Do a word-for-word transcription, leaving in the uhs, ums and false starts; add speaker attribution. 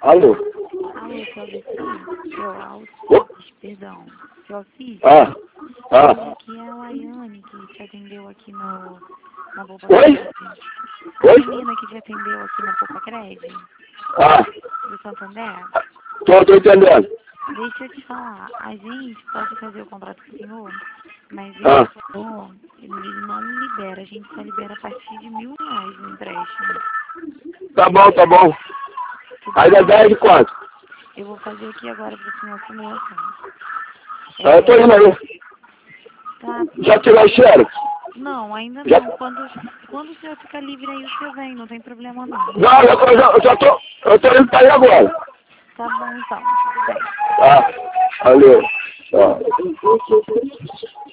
Speaker 1: Alô?
Speaker 2: Alô, seu Alcides? Seu
Speaker 1: Ô?
Speaker 2: Alcides, perdão. Seu Alcides?
Speaker 1: Ah, ah.
Speaker 2: Aqui é a Laiane que te atendeu aqui no, na Poupa
Speaker 1: Oi?
Speaker 2: Cred. A
Speaker 1: Oi?
Speaker 2: menina que te atendeu aqui na Poupa Cred,
Speaker 1: Ah,
Speaker 2: do Santander.
Speaker 1: tô, tô entendendo.
Speaker 2: Deixa eu te falar, a gente pode fazer o contrato com o senhor, mas
Speaker 1: Ah,
Speaker 2: esse valor, ele não libera, a gente só libera a partir de mil reais no empréstimo.
Speaker 1: tá bom, tá bom.
Speaker 2: Tudo
Speaker 1: Aí dá
Speaker 2: bem?
Speaker 1: dez de quanto?
Speaker 2: Eu vou fazer aqui agora para o senhor simulação.
Speaker 1: Ah, eu tô
Speaker 2: É,
Speaker 1: indo aí.
Speaker 2: tá,
Speaker 1: Já tirou o xerox?
Speaker 2: não, ainda
Speaker 1: Já?
Speaker 2: não. Quando, quando o senhor ficar livre aí, o senhor vem, não tem problema não.
Speaker 1: Não, eu, tô- eu, já- eu já tô, eu tô indo pra aí agora.
Speaker 2: Tá bom então, tudo bem.
Speaker 1: Tá, valeu. Tá.